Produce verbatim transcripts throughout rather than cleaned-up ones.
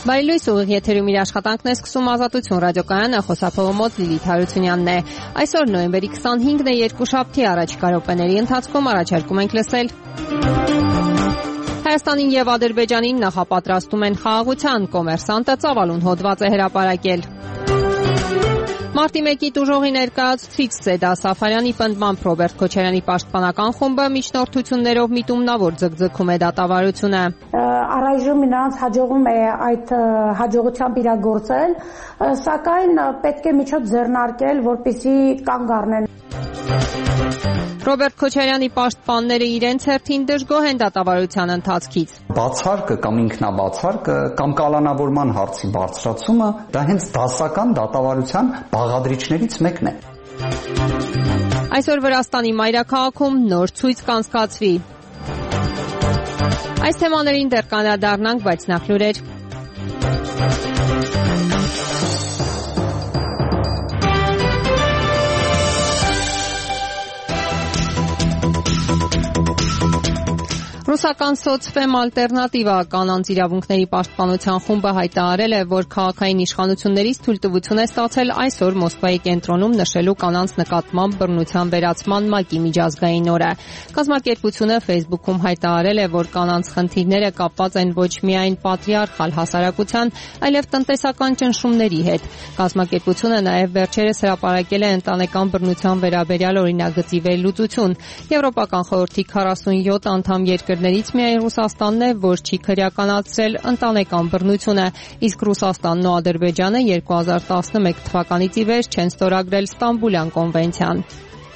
Բարելույս ուղիղ եթերում իր աշխատանքն է սկսում Ազատություն ռադիոկայանը, խոսափողը մոտ Լիլիթ Հարությունյանն է։ Այսօր նոյեմբերի քսանհինգն է, երկուշաբթի առաջիկա րոպեների ընթացքում առաջարկում ենք լսել. Հայաստանին եւ Ադրբեջանին նախապատրաստում են խաղաղության, կոմերսանտը ծավալուն հոդված է հրապարակել։ Մարտի մեկի տուժողի ներկայացուցիչ Սեդա Սաֆարյանի պնդմամբ Ռոբերտ Քոչարյանի պաշտպանական խումբը միջնորդություններով միտումնավոր ձգձգում է դատավարությունը։ Առայժմ նրանց հաջողում է այդ հաջողությամբ իրագործել, սակայն պետք է միջոց ձեռնարկել, որպեսզի կանգ առնեն։ Ռոբերտ Քոչարյանի պաշտպանները իրենց հերթին դժգոհ են դատավարության ընթացքից։ Բացարկը կամ ինքնաբացարկը կամ կալանավորման հարցի բարձրացումը դա հենց դասական դատավարության բաղադրիչներից մեկն է։ Այսօր Վրաստանի մայրաքաղաքում նոր ցույց կանցկացվի։ Այս թեմաներին դեռ կանրադառնանք, բայց նախ լուրեր։ Ռուսական Սոցֆեմ ալտերնատիվա կանանց իրավունքների պաշտպանության խումբը հայտարարել է, որ քաղաքային իշխանություններից թույլտվություն է ստացել այսօր Մոսկվայի կենտրոնում նշելու կանանց նկատմամբ բռնության վերացման ՄԱԿ-ի միջազգային օրը։ Կազմակերպությունը Facebook-ում հայտարարել է, որ կանանց խնդիրները կապված են ոչ միայն պատրիարխալ հասարակության, այլև տնտեսական ճնշումների հետ։ Կազմակերպությունը նաև վերջերս հրապարակել է ընտանեկան բռնության վերաբերյալ օրինագծի վերլուծություն։ Եվրոպական խորհրդի քառասունյոթ անդամ երկրներից միայն Ռուսաստանն է, որ չի քրեականացրել ընտանեկան բռնությունը, իսկ Ռուսաստանն ու Ադրբեջանը երկու հազար տասնմեկ թվականից ի վեր չեն ստորագրել Ստամբուլյան կոնվենցիան։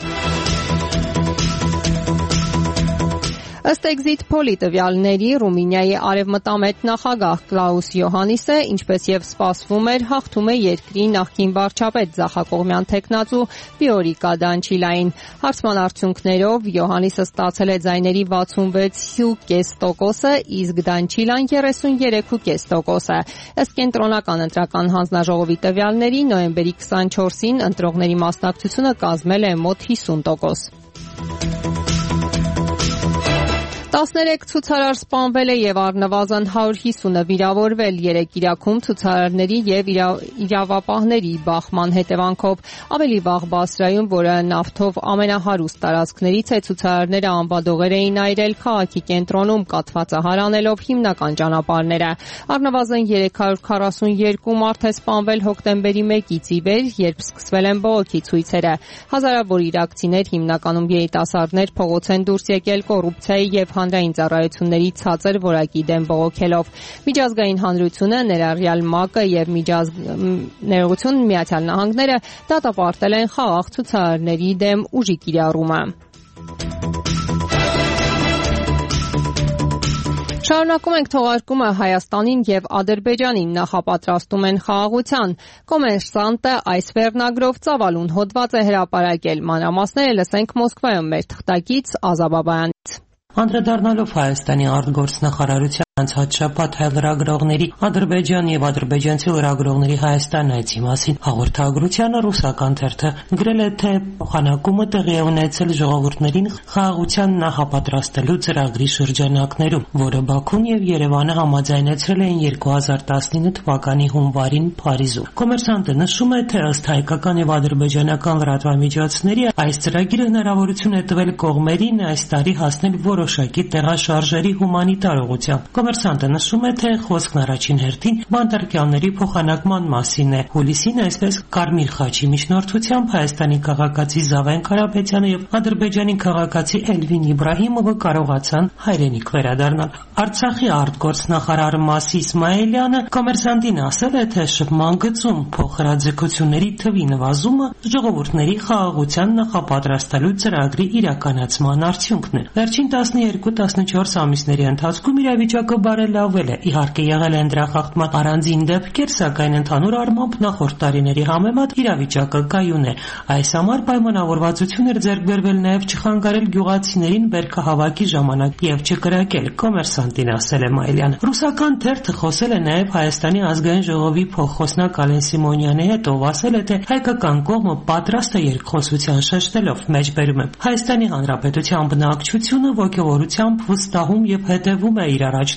Ըստ Exit Poll-ի տվյալների Ռումինիայի արևմտամետ նախագահ Կլաուս Յոհաննիսը, ինչպես եւ սպասվում էր, հաղթում է երկրի նախկին վարչապետ ձախակողմյան թեկնածու Վիորիկա Դանչիլային։ Հարցման արդյունքներով Յոհաննիսը ստացել է ձայների վաթսունվեց կόμμα պենջ տոկոսը, իսկ Դանչիլան երեսունյոթ կόμμα պենջ տոկոսը։ Ըստ կենտրոնական ընտրական հանձնաժողովի տվյալների նոյեմբերի քսանչորսին ընտրողների մասնակցությունը կազմել է մոտ հիսուն տոկոս։ տասներեք ցուցարար սպանվել է եւ առնվազն հարյուր հիսունը վիրավորվել երեք Իրաքում ցուցարարների եւ իրավապահների բախման հետևանքով։ Ավելի վաղ Բասրայում, որը նավթով ամենահարուստ տարածքներից է, ցուցարարները անբադողեր էին այրել քաղաքի կենտրոնում, կաթվածահար անելով հիմնական ճանապարհները։ Առնվազն երեք հարյուր քառասունյոթ մարդ է սպանվել հոկտեմբերի մեկից ի վեր, երբ սկսվել են բողոքի ցույցերը։ Հազարավոր իրաքցիներ, հիմնականում երիտասարդներ, փողոց են դուրս եկել կոռուպցիայի եւ հանրային ծառայությունների ցածր որակի դեմ բողոքելով։ Միջազգային հանրությունը, ներառյալ ՄԱԿ-ը եւ Ներողություն Միացյալ Նահանգները դատապարտել են խաղաղ ցուցարարների դեմ ուժի կիրառումը։ Շարունակում ենք թողարկումը Հայաստանին եւ Ադրբեջանին նախապատրաստում են խաղաղության։ Կոմերսանտը այս վերնագրով ծավալուն հոդված է հրապարակել։ Մանրամասները լսենք Մոսկվայում մեր թղթակից Ազա Բաբայանից։ Անդրադառնալով Հայաստանի արտգործնախարարության անցած շաբաթ հայ լրագրողների Ադրբեջան եւ ադրբեջանցի լրագրողների Հայաստան այցի մասին հաղորդագրությանը ռուսական թերթը գրել է, թե փոխանակումը տեղի է ունեցել ժողովուրդներին խաղաղության նախապատրաստելու ծրագրի շրջանակներում, որը Բաքուն եւ Երևանը համաձայնեցրել էին երկու հազար տասնինը թվականի հունվարին Փարիզում։ Կոմերսանտը նշում է, թե ըստ հայկական եւ ադրբեջանական լրատվամիջոցների այս ծրագիրը հնարավորություն է տվել կողմերին այս տարի հասնել որոշակի տեղաշարժերի հումանիտար ուղղությամբ։ Կոմերսանտը նշում է, թե խոսքն առաջին հերթին բանտարկյալների փոխանակման մասին է։ Հուլիսին այսպես Կարմիր խաչի միջնորդությամբ Հայաստանի քաղաքացի Զավեն Կարապետյանը եւ Ադրբեջանի քաղաքացի Էլվին Իբրահիմովը կարողացան հայրենիք վերադառնալ։ Արցախի արտգործնախարար Մասի Իսմայելյանը Կոմերսանտին ասել է, թե շփման գծում փոխհրաձգությունների թվի նվազումը ժողովուրդների խաղաղության նախապատրաստելու ծրագրի իրականացման արդյունքն է։ Վերջին տասներկու տասնչորս ամիսների ընթացքում իրավիճակը բարելավել է։ Իհարկե եղել են դրա խախտման առանձին դեպքեր, սակայն ընդհանուր առմամբ նախորդ տարիների համեմատ իրավիճակը կայուն է։ Այս համար պայմանավորվածություն էր ձեռք բերվել նաև չխանգարել գյուղացիներին բերքահավաքի ժամանակ եւ չկրակել, կոմերսանտին ասել է Մայլյանը։ Ռուսական թերթը խոսել է նաև Հայաստանի ազգային ժողովի փոխխոսնակ Ալեն Սիմոնյանի հետ, ով ասել է, թե հայկական կողմը պատրաստ է երկխոսության շեշտելով, մեջբերում է Հայաստանի Հանրապետության բնակչությունը ոգևորությամբ վստահում եւ հետևում է իր առաջնորդ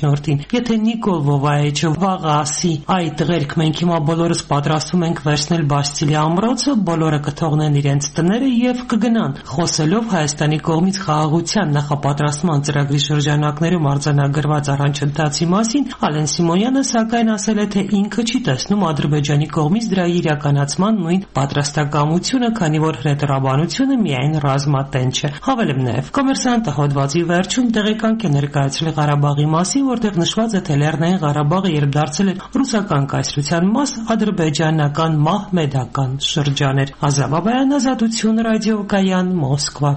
միջնորդին։ Եթե Նիկոլ Վովայեչը վաղը ասի, «Այ տղերք, մենք հիմա բոլորս պատրաստվում ենք վերցնել Բաստիլիա ամրոցը», բոլորը կթողնեն իրենց տները եւ կգնան։ Խոսելով Հայաստանի կողմից խաղաղության նախապատրաստման ծրագրի շրջանակներում արձանագրված առաջընթացի մասին, Ալեն Սիմոնյանը սակայն ասել է, թե ինքը չի տեսնում Ադրբեջանի կողմից դրա իրականացման նույն պատրաստակամությունը, քանի որ հրետորաբանությունը միայն ռազմատենչ է։ Հավելեմ նաև, Կոմերսանտը հոդվածի վերջում տեղեկանք է ներկայացրել Ղարաբաղի մասին, որտեղ նշված է, թե Լեռնային Ղարաբաղը երբ դարձել է ռուսական կայսրության մաս, ադրբեջանական մահմեդական շրջան էր։ Ազատ Բաբայան, Ազատություն ռադիոկայան, Մոսկվա։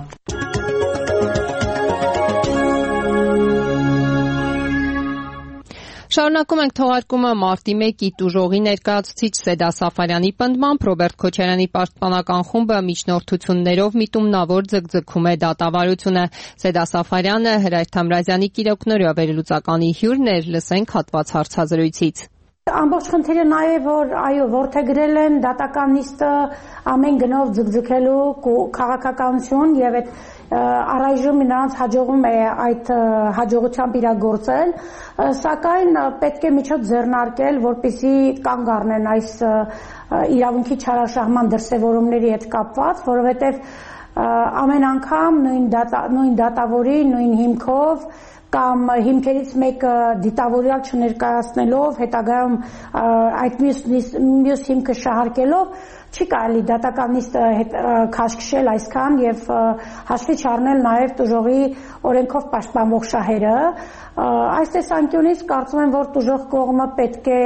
Շարունակում ենք թողարկումը մարտի մեկի տուժողի ներկայացուցիչ Սեդա Սաֆարյանի պնդմամբ Ռոբերտ Քոչարյանի պաշտպանական խումբը միջնորդություններով միտումնավոր ձգձգում է դատավարությունը։ Սեդա Սաֆարյանը Հրայր Թամրազյանի կիրոկնորյա վերլուծականի հյուրն էր, լսենք հատված հարցազրույցից։ Ամբողջ խնդիրը նա է, որ այո, որդեգրել են դատական նիստը ամեն գնով ձգձգելու քաղաքականություն եւ այդ առայժմ նրանց հաջողում է այդ հաջողությամբ իրագործել, սակայն պետք է միջոց ձեռնարկել, որպեսզի կանգ առնեն այս իրավունքի չարաշահման դրսևորումների հետ կապված, որովհետեւ ամեն անգամ նույն դատա, նույն դատավորի, նույն հիմքով կամ հիմքերից մեկը դիտավորյալ չներկայացնելով, հետագայում այդ մյուս մյուս հիմքը շահարկելով չի կարելի դատական նիստը քաշքշել այսքան եւ հաշվի չառնել նաեւ տուժողի օրենքով պաշտպանվող շահերը։ Այս տեսանկյունից կարծում եմ, որ տուժող կողմը պետք է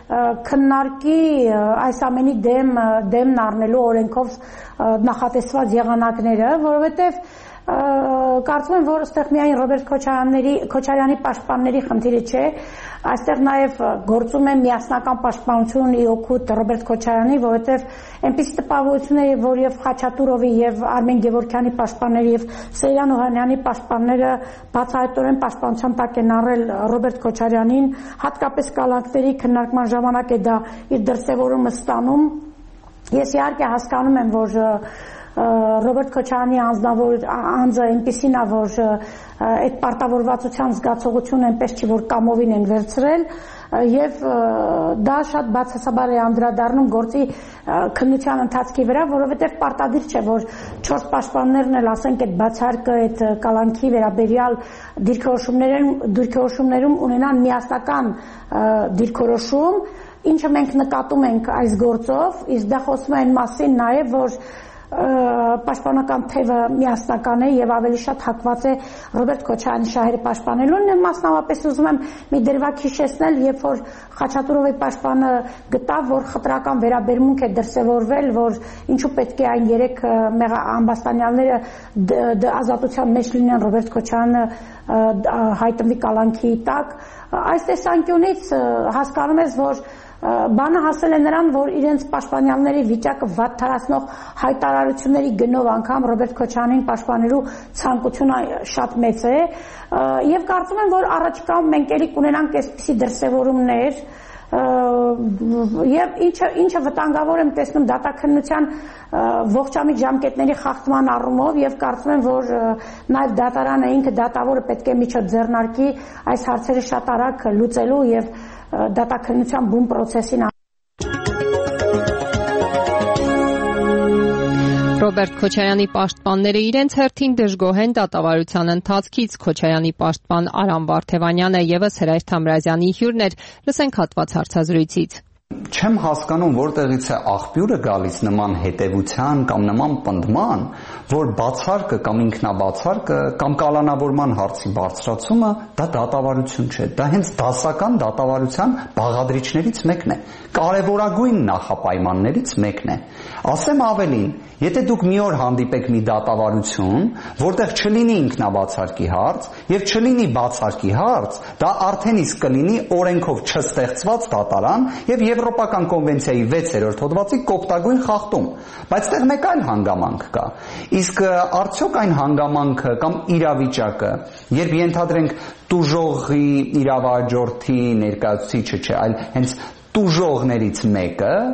քննարկի այս ամենի դեմ դեմն առնելու օրենքով նախատեսված եղանակները, որովհետեւ կարծում եմ, որ այստեղ միայն Ռոբերտ Քոչարյանների Քոչարյանի պաշտպանների խնդիրը չէ, այստեղ նաև գործում է միասնական պաշտպանություն ի օգուտ Ռոբերտ Քոչարյանի, որովհետև այնպիսի տպավորություններ, որ եւ Խաչատուրովի եւ Արմեն Գևորգյանի պաշտպանների եւ Սեյրան Օհանյանի պաշտպանները բացահայտորեն պաշտպանության տակ են առել Ռոբերտ Քոչարյանին, հատկապես կալանքների քննարկման ժամանակ է դա իր դրսևորումը ստանում։ Ես իհարկե հասկանում եմ, որ Ռոբերտ Քոչարյանի անձնավոր անձը այնպեսին է, որ այդ պարտավորվածության զգացողությունը այնպես չի, որ կամովին են վերցրել եւ դա շատ բացասաբար է անդրադառնում գործի քննության ընթացքի վրա, որովհետեւ պարտադիր չէ, որ չորս պաշտպաններն էլ ասենք այդ բացարկը, այդ կալանքի վերաբերյալ դիրքորոշումներում դիրքորոշումներում ունենան միասնական դիրքորոշում, ինչը մենք նկատում ենք այս գործով, իսկ դա խոսում է այն մասին նաեւ, որ պաշտպանական թևը միասնական է եւ ավելի շատ հակված է Ռոբերտ Քոչարյանի շահերը պաշտպանելուն։ Մասնավորապես ուզում եմ մի դրվագ հիշեցնել, երբ որ Խաչատուրովի պաշտպանը գտավ, որ խտրական վերաբերմունք է դրսևորվել, որ ինչու պետք է այն երեք ամբաստանյալները ազատության մեջ լինեն, Ռոբերտ Քոչարյանը հայտնվի կալանքի տակ։ Այս տեսանկյունից հասկանում ես, որ բանը հասել է նրան, որ իրենց պաշտպանյալների վիճակը վատթարացնող հայտարարությունների գնով անգամ Ռոբերտ Քոչարյանին պաշտպանելու ցանկությունը շատ մեծ է եւ կարծում եմ, որ առաջիկայում մենք ելի կունենանք այսպիսի դրսևորումներ եւ ինչը ինչը վտանգավոր եմ տեսնում դատաքննության ողջամիտ ժամկետների խախտման առումով եւ կարծում եմ, որ նաեւ դատարանը ինքը դատավորը պետք է միջոց ձեռնարկի այս հարցերը շատ արագ լուծելու եւ դատաքննության բուն պրոցեսին։ Ռոբերտ Քոչարյանի պաշտպանները իրենց հերթին դժգոհ են դատավարության ընթացքից։ Քոչարյանի պաշտպան Արամ Վարդևանյանը եւս Հրայր Թամրազյանի հյուրն էր, լսենք հատված հարցազրույցից։ Չեմ հասկանում, որտեղից է աղբյուրը գալիս նման հետևության կամ նման պնդման, որ բացարկը կամ ինքնաբացարկը կամ կալանավորման հարցի բարձրացումը դա դատավարություն չէ, դա հենց դասական դատավարության բաղադրիչներից մեկն է, կարևորագույն նախապայմաններից մեկն է։ Ասեմ ավելին, եթե դուք մի օր հանդիպեք մի դատավարություն, որտեղ չլինի ինքնաբացարկի հարց եւ չլինի բացարկի հարց, դա արդեն իսկ կլինի օրենքով չստեղծված դատարան եւ Եվրոպական կոնվենցիայի վեցերորդ հոդվածի կոպտագույն խախտում, բայց այդտեղ մեկ այլ հանգամանք կա։ Իսկ արդյոք այն հանգամանքը կամ իրավիճակը, երբ ենթադրենք տուժողի իրավաաջորդի ներկայացուցիչը չէ, այլ հենց տուժողներից մեկը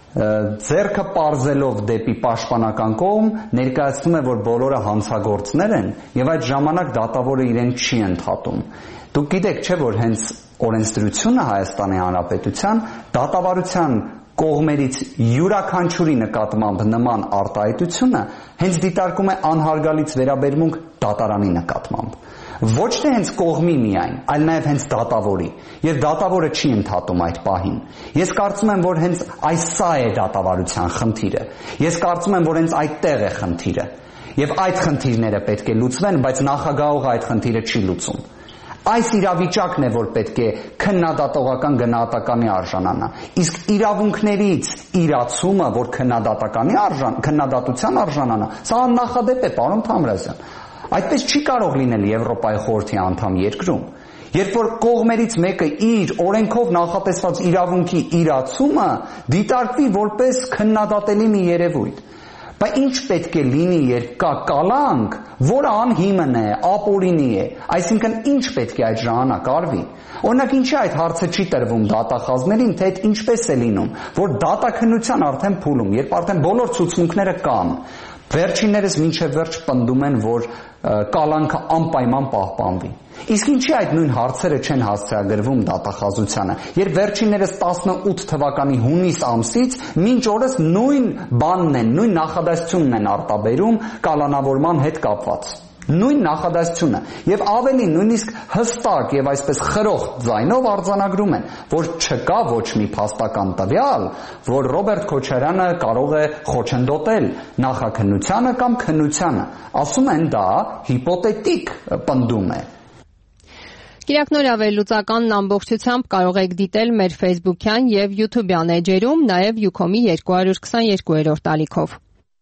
ձեռքը պարզելով դեպի պաշտպանական կողմ ներկայացնում է, որ բոլորը հանցագործներ են եւ այդ ժամանակ դատավորը իրեն չի ընդհատում։ Դուք գիտեք, չէ՞ որ հենց օրենսդրությունը Հայաստանի Հանրապետության դատավարության կողմերից յուրաքանչյուրի նկատմամբ նման արտահայտությունը հենց դիտարկում է անհարգալից վերաբերմունք դատարանի նկատմամբ։ Ոչ թե հենց կողմի միայն, այլ նաև հենց դատավորի, եւ դատավորը չի ընդհատում այդ պահին։ Ես կարծում եմ, որ հենց այս սա է դատավարության խնդիրը։ Ես կարծում եմ, որ հենց այդտեղ է խնդիրը։ Եվ այդ խնդիրները պետք է լուծվեն, բայց նախագահողը այդ խնդիրը չի լուծում։ Այս իրավիճակն է, որ պետք է քննադատողական գնահատականի արժանանա։ Իսկ իրավունքներից իրացումը, որ քննադատականի արժան, քննադատության արժանանա, սա աննախադեպ է, պարոն Թամրազյան։ Այդպես չի կարող լինել Եվրոպայի խորհրդի անդամ երկրում։ Երբ որ կողմերից մեկը իր օրենքով նախատեսված իրավունքի իրացումը դիտարկվի որպես քննադատելի մի երևույթ։ Բայց ինչ պետք է լինի, երբ կա կալանք, որը անհիմն է, ապօրինի է, այսինքն ինչ պետք է այդ ժամանակ արվի։ Օրինակ ինչի այդ հարցը չի տրվում դատախազներին, թե այդ ինչպես է լինում, որ դատաքննության արդեն փուլում, երբ արդեն բոլոր ցուցմունքները կան, վերջիններս մինչև վերջ պնդում են, որ կալանքը անպայման պահպանվի։ Իսկ ինչի այդ նույն հարցերը չեն հասցեագրվում դատախազությանը, երբ վերջիններս տասնութ թվականի հունիս ամսից մինչ օրս նույն բանն են, նույն նախադասությունն են արտաբերում կալանավորման հետ կապված։ Նույն նախադասությունը եւ ավելի նույնիսկ հստակ եւ այսպես խրոխտ ձայնով արձանագրում են, որ չկա ոչ մի փաստական տվյալ, որ Ռոբերտ Քոչարյանը կարող է խոչընդոտել նախաքննությանը կամ քննությանը։ Ասում են դա հիպոթետիկ պնդում է։ Կիրակնօրյա վերլուծականն ամբողջությամբ կարող եք դիտել մեր Facebook-յան եւ YouTube-յան էջերում, նաեւ Ucom-ի երկու քսաներկուերորդ ալիքով։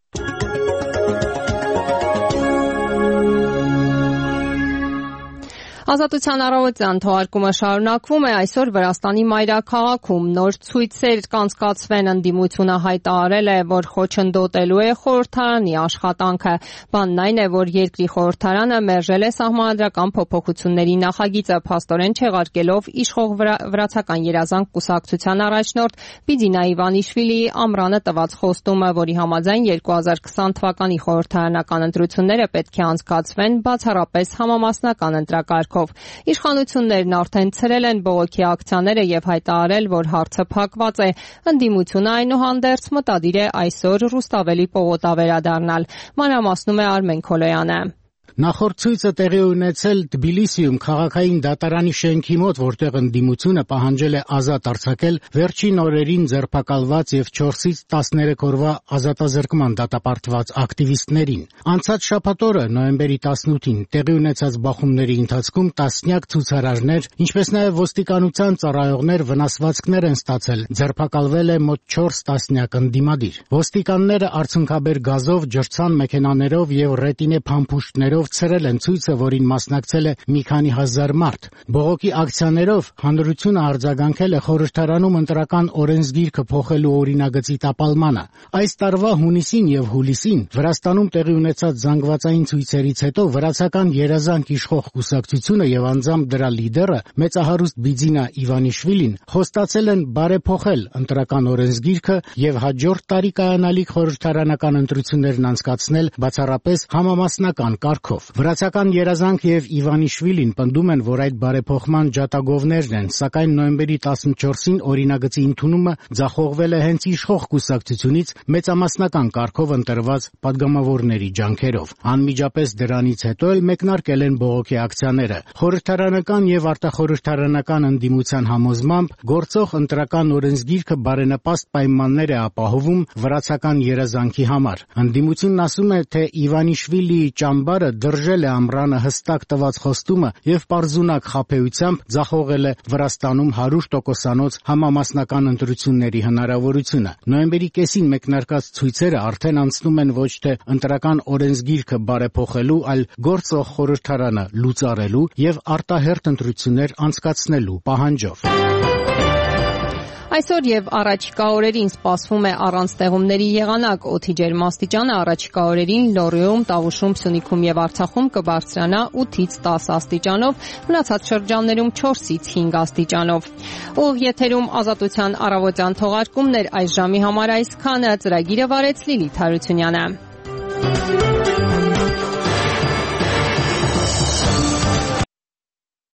Ազատության առավոտյան թողարկումը շարունակվում է այսօր Վրաստանի մայրաքաղաքում նոր ցույցեր կանցկացվեն ընդդիմությունը հայտարարել է, որ խոչընդոտելու է խորհրդարանի աշխատանքը։ Բանն այն է, որ երկրի խորհրդարանը մերժել է սահմանադրական փոփոխությունների նախագիծը փաստորեն չեղարկելով իշխող վրացական երազանք կուսակցության առաջնորդ Բիձինա Իվանիշվիլիի ամռանը տված խոստումը, որի համաձայն երկու հազար քսան թվականի խորհրդարանական ընտրությունները պետք է անցկացվեն բացառապես համամասնական ընտրակարգով։ Իշխանություններն արդեն ցրել են բողոքի ակցիաները եւ հայտարարել, որ հարցը փակված է։ Ընդդիմությունը այնուհանդերձ մտադիր է այսօր Ռուստավելի պողոտա վերադառնալ։ Մանրամասնում է Արմեն Քոլոյանը։ Նախորդ ցույցը տեղի ունեցել Թբիլիսիում քաղաքային դատարանի շենքի մոտ, որտեղ ընդդիմությունը պահանջել է ազատ արձակել վերջին օրերին ձերբակալված եւ չորսից տասներեք օրվա ազատազրկման դատապարտված ակտիվիստներին։ Անցած շաբաթ օրը նոյեմբերի տասնութին տեղի ունեցած բախումների ընթացքում տասնյակ ցուցարարներ, ինչպես նաեւ ոստիկանության ծառայողներ վնասվածքներ են ստացել, ձերբակալվել է մոտ չորս տասնյակ ընդդիմադիր։ Ոստիկանները արցունքաբեր գազով, ջրցան մեքենաներով եւ ռետինե փամփուշտներով ցրել են ցույցը, որին մասնակցել է մի քանի հազար մարդ։ Բողոքի ակցիաներով հանրությունը արձագանքել է խորհրդարանում ընտրական օրենսգիրքը փոխելու օրինագծի տապալմանը։ Այս տարվա հունիսին եւ հուլիսին Վրաստանում տեղի ունեցած զանգվածային ցույցերից հետո վրացական երազանք իշխող կուսակցությունը եւ անձամբ դրա լիդերը մեծահարուստ Բիձինա Իվանիշվիլին խոստացել են բարեփոխել ընտրական օրենսգիրքը եւ հաջորդ տարի կայանալիք խորհրդարանական ընտրություններն անցկացնել բացառապես համամասնական կարգով։ Վրացական երազանք եւ Իվանիշվիլին պնդում են, որ այդ բարեփոխման ջատագովներն են, սակայն նոյեմբերի տասնչորսին օրինագծի ընդունումը ձախողվել է հենց իշխող կուսակցությունից մեծամասնական կարգով ընտրված падգամավորների ջանքերով։ Անմիջապես դրանից հետո էլ մեկնարկել են բողոքի ակցիաները։ Խորհրդարանական եւ արտախորհրդարանական ընդդիմության համոզմամբ գործող ընտրական օրենսգիրքը բարենպաստ պայմաններ է ապահովում վրացական երազանքի համար։ Ընդդիմությունն ասում է, թե Իվանիշվիլիի ճամբարը դրժել է ամռանը հստակ տված խոստումը եւ պարզունակ խաբեությամբ ձախողել է Վրաստանում հարյուր տոկոսանոց համամասնական ընտրությունների հնարավորությունը։ Նոյեմբերի կեսին մեկնարկած ցույցերը արդեն անցնում են ոչ թե ընտրական օրենսգիրքը բարեփոխելու, այլ գործող խորհրդարանը լուծարելու եւ արտահերթ ընտրություններ անցկացնելու պահանջով։ Այսօր եւ առաջիկա օրերին սպասվում է առանց ձեղումների եղանակ, օդի ջերմաստիճանը առաջիկա օրերին Լոռիում, Տավուշում, Սյունիքում եւ Արցախում կբարձրանա ութից տաս աստիճանով, մնացած շրջաններում չորսից հինգ աստիճանով։ Ուղ եթերում Ազատության առավոտյան թողարկումներ այս ժամի համար այսքանը, ծրագիրը վարեց Լիլիթ Հարությունյանը։